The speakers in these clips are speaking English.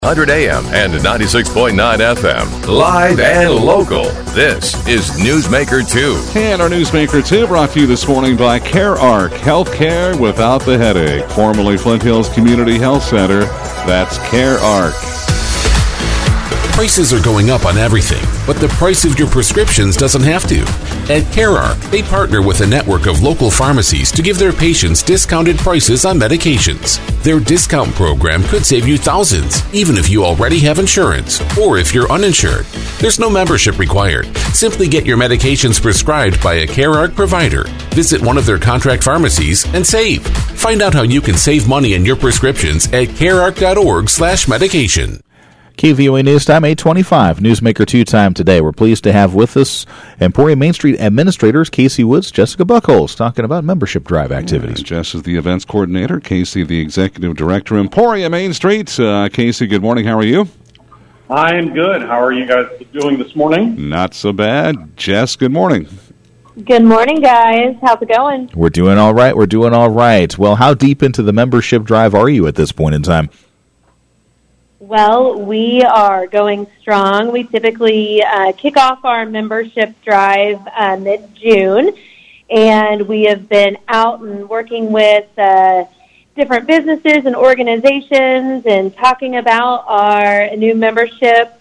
100 AM and 96.9 FM. Live and local. This is Newsmaker 2. And our Newsmaker 2 brought to you this morning by CareArc, healthcare without the headache. Formerly Flint Hills Community Health Center. That's CareArc. Prices are going up on everything, but the price of your prescriptions doesn't have to. At CareArc, they partner with a network of local pharmacies to give their patients discounted prices on medications. Their discount program could save you thousands, even if you already have insurance or if you're uninsured. There's no membership required. Simply get your medications prescribed by a CareArc provider. Visit one of their contract pharmacies and save. Find out how you can save money in your prescriptions at carearc.org/medication. KVOA News Time, 8:25. Newsmaker 2 time today. We're pleased to have with us Emporium Main Street administrators Casey Woods, Jessica Buckholz, talking about membership drive activities. Jess is the events coordinator, Casey the executive director, Emporium Main Street. Casey, good morning. How are you? I'm good. How are you guys doing this morning? Not so bad. Jess, good morning. Good morning, guys. How's it going? We're doing all right. Well, how deep into the membership drive are you at this point in time? Well, we are going strong. We typically kick off our membership drive mid-June, and we have been out and working with different businesses and organizations and talking about our new membership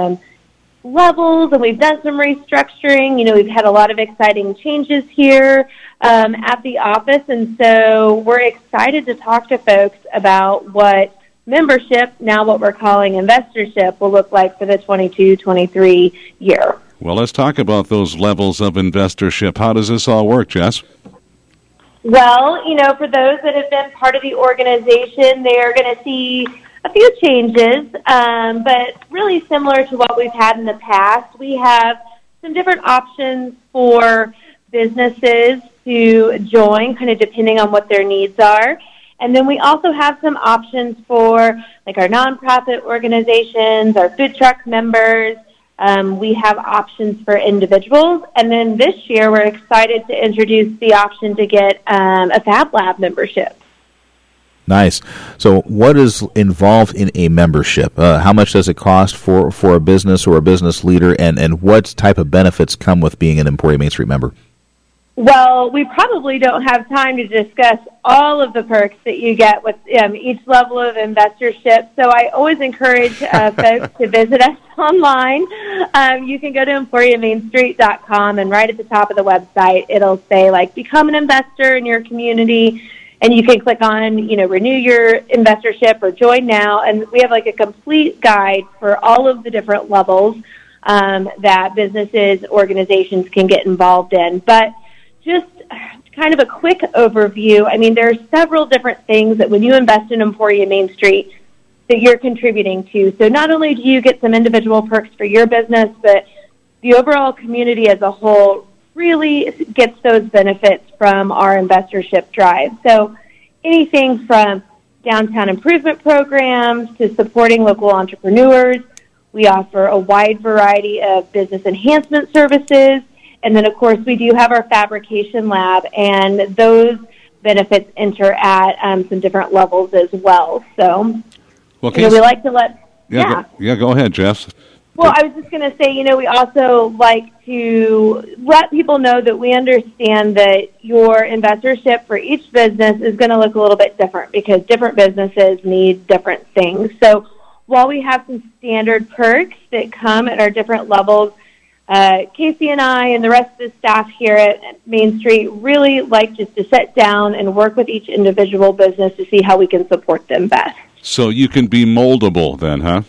levels, and we've done some restructuring. You know, we've had a lot of exciting changes here at the office, and so we're excited to talk to folks about what membership, now what we're calling investorship, will look like for the 22-23 year. Well, let's talk about those levels of investorship. How does this all work, Jess? Well, you know, for those that have been part of the organization, they are going to see a few changes, but really similar to what we've had in the past. We have some different options for businesses to join, kind of depending on what their needs are. And then we also have some options for, like, our nonprofit organizations, our food truck members. We have options for individuals. And then this year, we're excited to introduce the option to get a Fab Lab membership. Nice. So what is involved in a membership? How much does it cost for a business or a business leader? And what type of benefits come with being an Emporium Main Street member? Well, we probably don't have time to discuss all of the perks that you get with each level of investorship, so I always encourage folks to visit us online. You can go to EmporiumMainStreet.com, and right at the top of the website, it'll say, like, become an investor in your community, and you can click on, you know, renew your investorship or join now, and we have, like, a complete guide for all of the different levels that businesses, organizations can get involved in. But just kind of a quick overview. I mean, there are several different things that when you invest in Emporium Main Street that you're contributing to. So not only do you get some individual perks for your business, but the overall community as a whole really gets those benefits from our investorship drive. So anything from downtown improvement programs to supporting local entrepreneurs. We offer a wide variety of business enhancement services. And then, of course, we do have our fabrication lab, and those benefits enter at some different levels as well. So, well, we like to let... Go ahead, Jess. Well, I was just going to say, you know, we also like to let people know that we understand that your investorship for each business is going to look a little bit different because different businesses need different things. So while we have some standard perks that come at our different levels, Casey and I and the rest of the staff here at Main Street really like just to sit down and work with each individual business to see how we can support them best. So you can be moldable then, huh?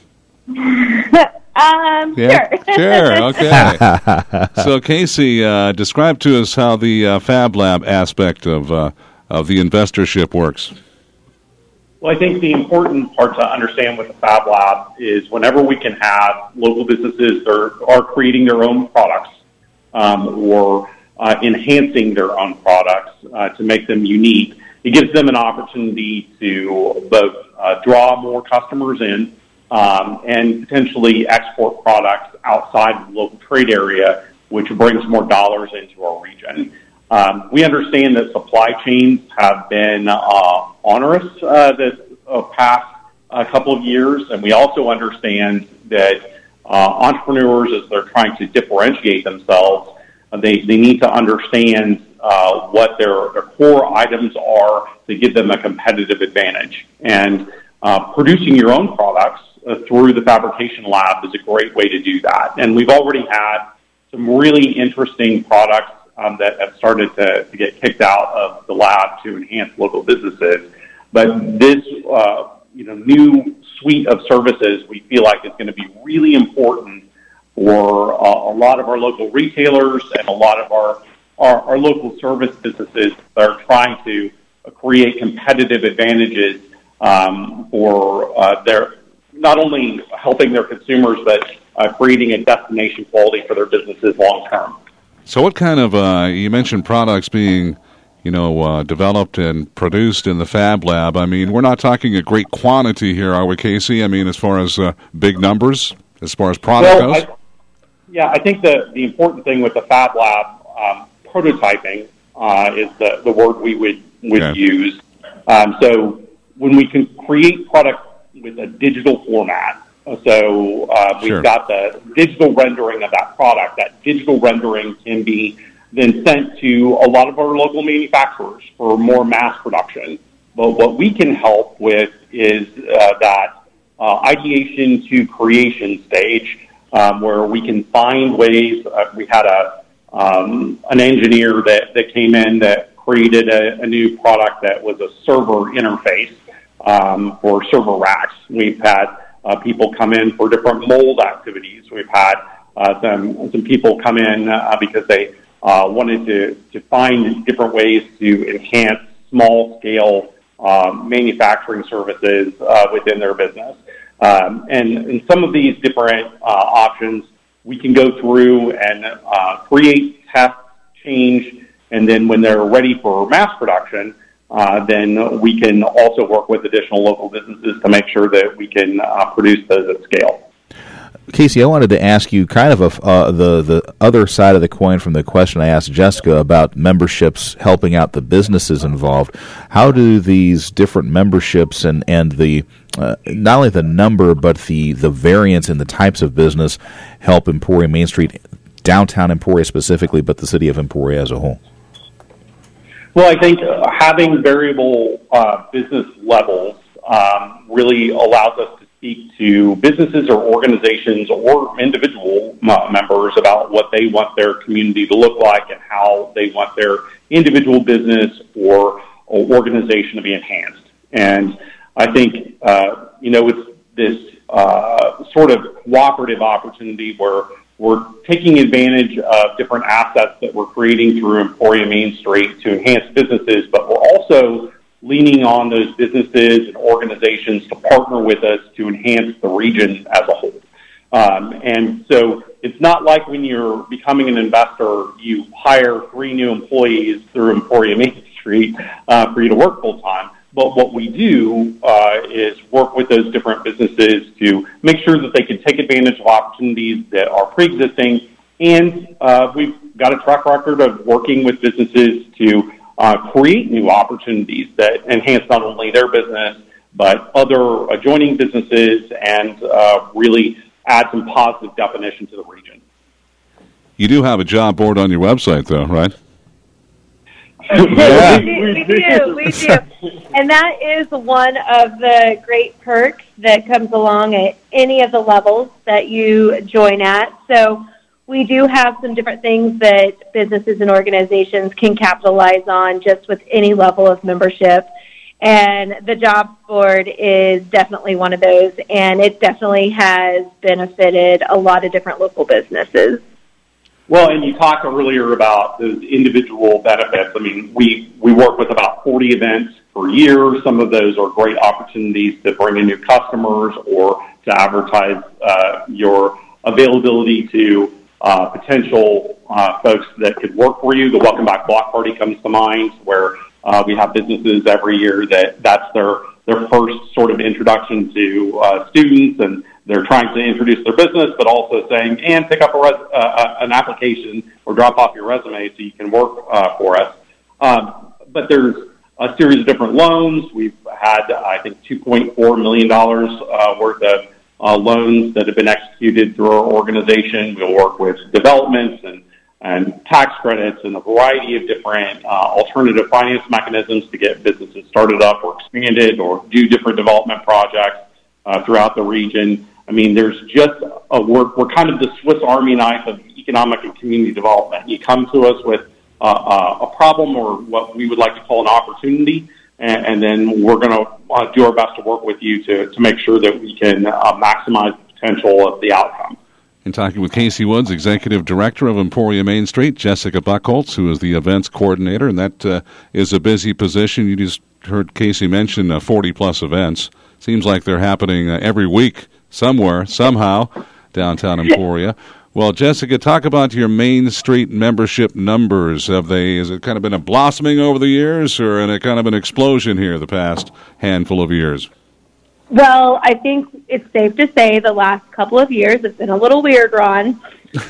Sure, okay. So Casey, describe to us how the Fab Lab aspect of the investorship works. Well, I think the important part to understand with the Fab Lab is whenever we can have local businesses that are creating their own products or enhancing their own products to make them unique, it gives them an opportunity to both draw more customers in and potentially export products outside the local trade area, which brings more dollars into our region. We understand that supply chains have been onerous this past a couple of years, and we also understand that entrepreneurs, as they're trying to differentiate themselves, they need to understand what their core items are to give them a competitive advantage. And producing your own products through the fabrication lab is a great way to do that. And we've already had some really interesting products that have started to get kicked out of the lab to enhance local businesses. But this new suite of services we feel like is going to be really important for a lot of our local retailers and a lot of our local service businesses that are trying to create competitive advantages for their not only helping their consumers, but creating a destination quality for their businesses long term. So what kind of, you mentioned products being, developed and produced in the Fab Lab. I mean, we're not talking a great quantity here, are we, Casey? I mean, as far as big numbers, as far as product goes? I think the important thing with the Fab Lab, prototyping is the word we would use. So when we can create product with a digital format, we've got the digital rendering of that product. That digital rendering can be then sent to a lot of our local manufacturers for more mass production. But what we can help with is that ideation to creation stage, where we can find ways. We had an engineer that came in that created a new product that was a server interface for server racks. We've had people come in for different mold activities. We've had some people come in because they wanted to find different ways to enhance small-scale manufacturing services within their business. And in some of these different options, we can go through and create, test, change, and then when they're ready for mass production, then we can also work with additional local businesses to make sure that we can produce those at scale. Casey, I wanted to ask you kind of the other side of the coin from the question I asked Jessica about memberships helping out the businesses involved. How do these different memberships and the not only the number but the variance in the types of business help Emporia Main Street, downtown Emporia specifically, but the city of Emporia as a whole? Well, I think having variable business levels really allows us to speak to businesses or organizations or individual members about what they want their community to look like and how they want their individual business or organization to be enhanced. And I think, it's this sort of cooperative opportunity where we're taking advantage of different assets that we're creating through Emporia Main Street to enhance businesses, but we're also leaning on those businesses and organizations to partner with us to enhance the region as a whole. And so it's not like when you're becoming an investor, you hire 3 new employees through Emporia Main Street for you to work full-time. But what we do is work with those different businesses to make sure that they can take advantage of opportunities that are pre-existing. And we've got a track record of working with businesses to create new opportunities that enhance not only their business, but other adjoining businesses and really add some positive definition to the region. You do have a job board on your website, though, right? Yeah. We do. And that is one of the great perks that comes along at any of the levels that you join at. So we do have some different things that businesses and organizations can capitalize on just with any level of membership. And the job board is definitely one of those, and it definitely has benefited a lot of different local businesses. Well, and you talked earlier about those individual benefits. I mean, we work with about 40 events per year. Some of those are great opportunities to bring in new customers or to advertise your availability to potential folks that could work for you. The Welcome Back Block Party comes to mind, where we have businesses every year that's their first sort of introduction to students, and they're trying to introduce their business, but also saying, and pick up an application or drop off your resume so you can work for us. But there's a series of different loans. We've had, I think, $2.4 million worth of loans that have been executed through our organization. We'll work with developments and tax credits and a variety of different alternative finance mechanisms to get businesses started up or expanded or do different development projects throughout the region. I mean, there's just we're kind of the Swiss Army knife of economic and community development. You come to us with a problem or what we would like to call an opportunity, and then we're going to do our best to work with you to make sure that we can maximize the potential of the outcome. In talking with Casey Woods, Executive Director of Emporia Main Street, Jessica Buchholz, who is the events coordinator, and that is a busy position. You just heard Casey mention 40-plus events. Seems like they're happening every week somewhere, somehow, downtown Emporia. Well, Jessica, talk about your Main Street membership numbers. Has it kind of been a blossoming over the years, or a kind of an explosion here the past handful of years? Well, I think it's safe to say the last couple of years it's been a little weird, Ron.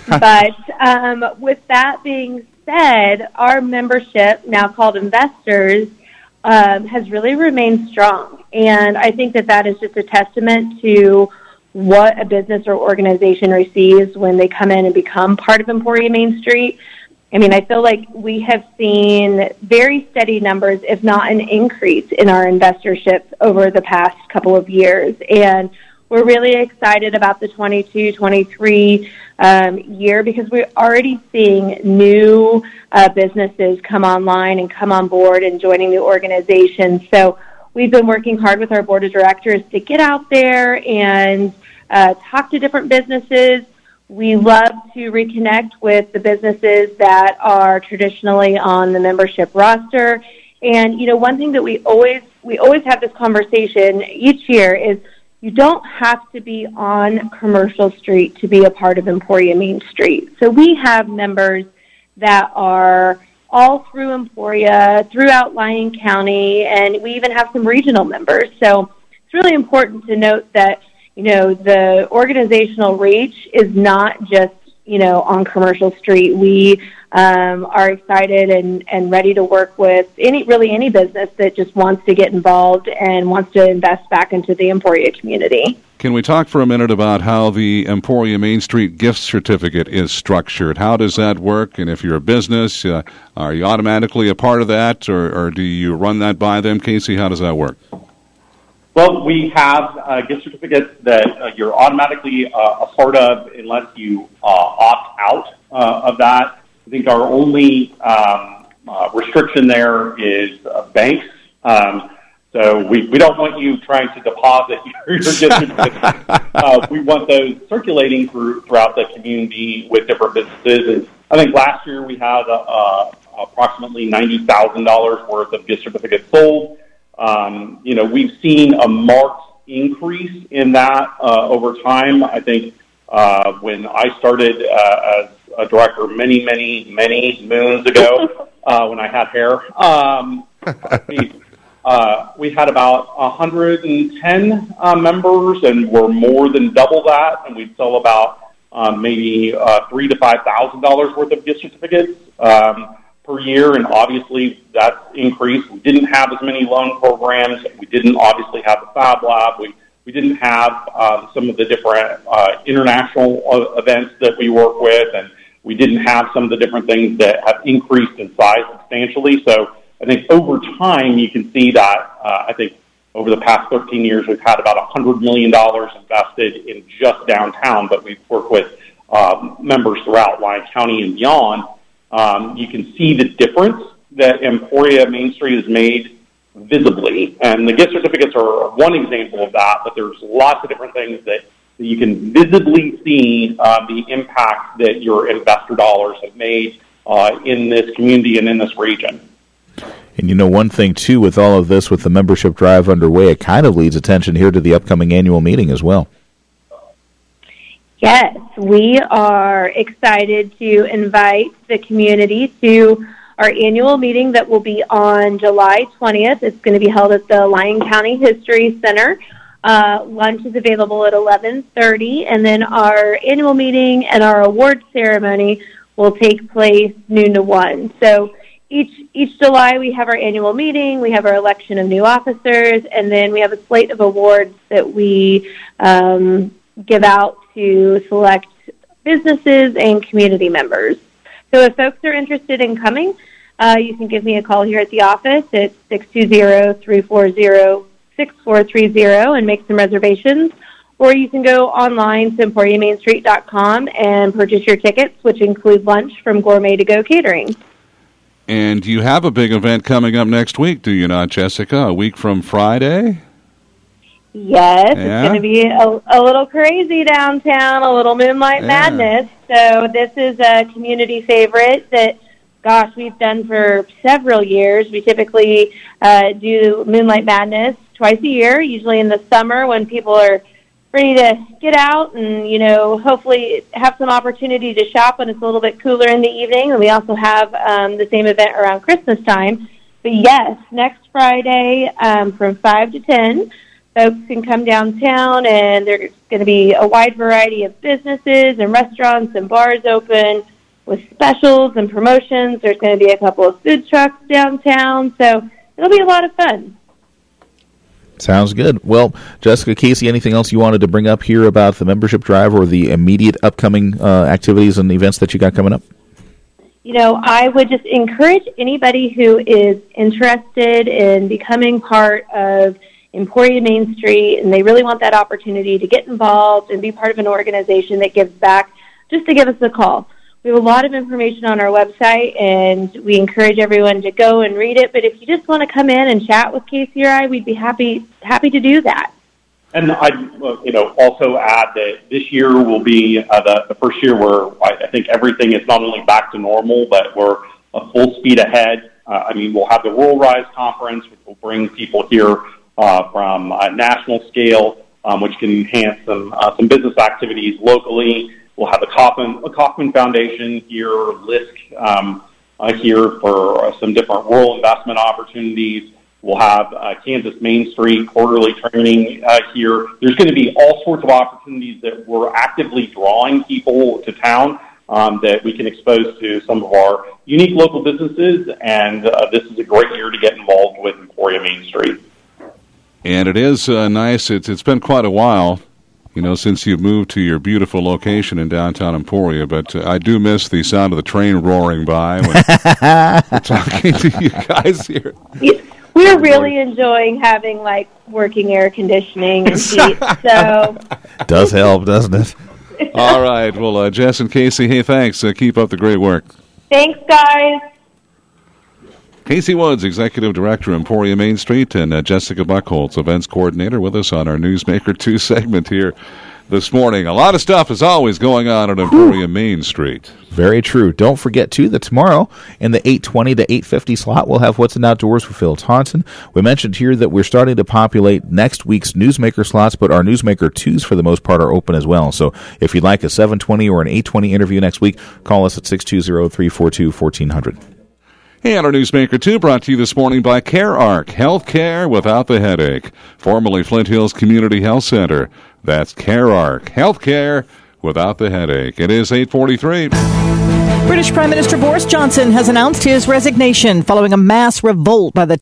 But with that being said, our membership, now called Investors, has really remained strong. And I think that is just a testament to what a business or organization receives when they come in and become part of Emporia Main Street. I mean, I feel like we have seen very steady numbers, if not an increase, in our investorship over the past couple of years. And we're really excited about the 22-23 year because we're already seeing new businesses come online and come on board and joining the organization. So we've been working hard with our board of directors to get out there and talk to different businesses. We love to reconnect with the businesses that are traditionally on the membership roster. And, you know, one thing that we always have this conversation each year is you don't have to be on Commercial Street to be a part of Emporia Main Street. So we have members that are all through Emporia, throughout Lyon County, and we even have some regional members. So it's really important to note that, you know, the organizational reach is not just, you know, on Commercial Street. We are excited and ready to work with any business that just wants to get involved and wants to invest back into the Emporia community. Can we talk for a minute about how the Emporia Main Street gift certificate is structured? How does that work? And if you're a business, are you automatically a part of that, or do you run that by them? Casey, how does that work? Well, we have gift certificates that you're automatically a part of unless you opt out of that. I think our only restriction there is banks. So we don't want you trying to deposit your gift certificates. We want those circulating throughout the community with different businesses. And I think last year we had approximately $90,000 worth of gift certificates sold. You know, we've seen a marked increase in that over time. I think when I started as a director many moons ago, when I had hair, we had about 110 members, and we're more than double that, and we sell about maybe $3,000 to $5,000 worth of gift certificates per year, and obviously that's increased. We didn't have as many loan programs. We didn't obviously have the Fab Lab. We didn't have some of the different international events that we work with, and we didn't have some of the different things that have increased in size substantially. So I think over time you can see that I think over the past 13 years we've had about $100 million invested in just downtown, but we've worked with members throughout Lyon County and beyond. You can see the difference that Emporia Main Street has made visibly. And the gift certificates are one example of that, but there's lots of different things that you can visibly see the impact that your investor dollars have made in this community and in this region. And you know, one thing, too, with all of this, with the membership drive underway, it kind of leads attention here to the upcoming annual meeting as well. Yes, we are excited to invite the community to our annual meeting that will be on July 20th. It's going to be held at the Lyon County History Center. Lunch is available at 11:30, and then our annual meeting and our award ceremony will take place noon to 1. So each July we have our annual meeting, we have our election of new officers, and then we have a slate of awards that we give out to select businesses and community members. So if folks are interested in coming, you can give me a call here at the office at 620-340-6430 and make some reservations. Or you can go online to EmporiumMainStreet.com and purchase your tickets, which include lunch from Gourmet To Go Catering. And you have a big event coming up next week, do you not, Jessica? A week from Friday? Yes, It's going to be a little crazy downtown, a little Moonlight Madness. So this is a community favorite that, gosh, we've done for several years. We typically do Moonlight Madness twice a year, usually in the summer when people are ready to get out and, hopefully have some opportunity to shop when it's a little bit cooler in the evening. And we also have the same event around Christmas time. But yes, next Friday from 5 to 10, folks can come downtown, and there's going to be a wide variety of businesses and restaurants and bars open with specials and promotions. There's going to be a couple of food trucks downtown, so it'll be a lot of fun. Sounds good. Well, Jessica, Casey, anything else you wanted to bring up here about the membership drive or the immediate upcoming activities and events that you got coming up? I would just encourage anybody who is interested in becoming part of Emporium Main Street, and they really want that opportunity to get involved and be part of an organization that gives back, just to give us a call. We have a lot of information on our website, and we encourage everyone to go and read it. But if you just want to come in and chat with Casey or I, we'd be happy to do that. And I'd also add that this year will be the first year where I think everything is not only back to normal, but we're full speed ahead. We'll have the Rural Rise Conference, which will bring people here from a national scale, which can enhance some business activities locally. We'll have the Kauffman Foundation here, LISC here for some different rural investment opportunities. We'll have Kansas Main Street quarterly training here. There's going to be all sorts of opportunities that we're actively drawing people to town that we can expose to some of our unique local businesses, and this is a great year to get involved with Emporium Main Street. And it is nice. It's been quite a while, since you've moved to your beautiful location in downtown Emporia, but I do miss the sound of the train roaring by when we're talking to you guys here. We're really enjoying having, working air conditioning and heat, so... Does help, doesn't it? All right. Well, Jess and Casey, hey, thanks. Keep up the great work. Thanks, guys. Casey Woods, Executive Director, Emporium Main Street, and Jessica Buchholz, Events Coordinator, with us on our Newsmaker 2 segment here this morning. A lot of stuff is always going on at Emporium Main Street. Very true. Don't forget, too, that tomorrow in the 8:20 to 8:50 slot, we'll have What's in Outdoors with Phil Taunton. We mentioned here that we're starting to populate next week's Newsmaker slots, but our Newsmaker 2s, for the most part, are open as well. So if you'd like a 7:20 or an 8:20 interview next week, call us at 620-342-1400. And our Newsmaker 2 brought to you this morning by CareArc, health care without the headache. Formerly Flint Hills Community Health Center. That's CareArc, health care without the headache. It is 8:43. British Prime Minister Boris Johnson has announced his resignation following a mass revolt by the